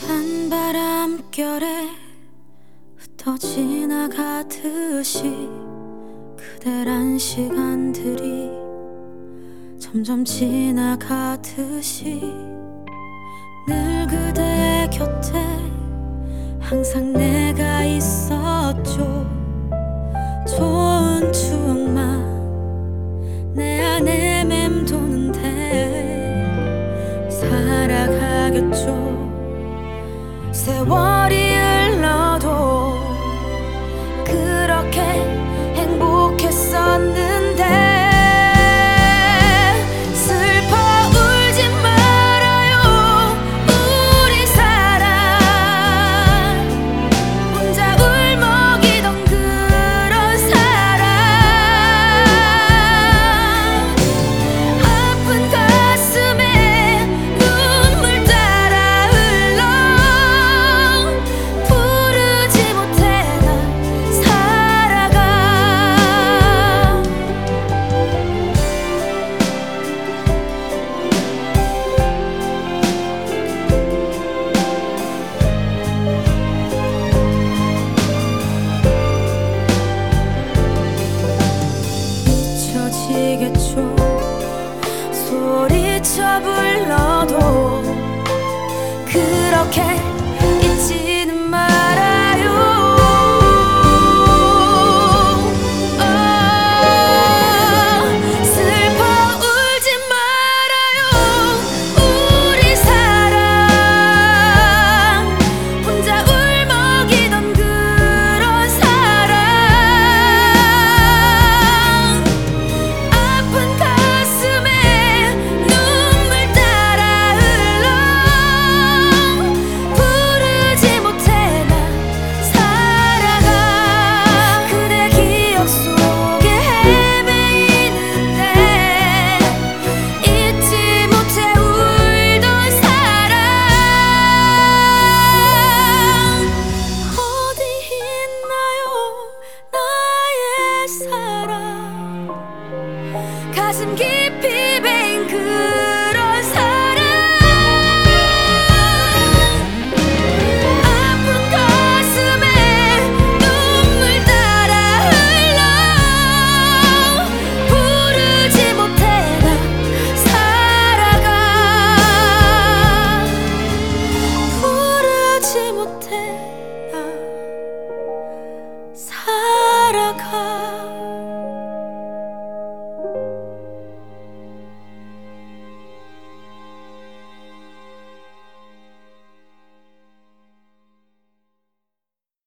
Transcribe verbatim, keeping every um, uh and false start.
찬바람결에 흩어 지나가듯이 그대란 시간들이 점점 지나가듯이 늘 그대의 곁에 항상 내가 있었죠. 좋은 추억만 내 안에 맴도는데 살아가겠죠. 세월이 흘러도 그렇게 행복했었는데 슬퍼 울지 말아요 우리 사랑. 혼자 울먹이던 그런 사랑. 아픈 가슴에 눈물 따라 흘러 부르지 못해 나 살아가. 잊혀지겠죠. 소리쳐 불러도 그렇게 잊지는 말아요. 어, 슬퍼 울지 말아요 우리 사랑. 혼자 울먹이던 그런 사랑. 아픈 가슴에 눈물 따라 흘러 부르지 못해 나 살아가. 그대 기억 속에 헤매이는데 잊지 못해 울던 사랑. 어디 있나요 나의 사랑. 가슴 깊이 베인 그런 사랑. 아픈 가슴에 눈물 따라 흘러 부르지 못해 나 살아가. 부르지 못해 나 살아가.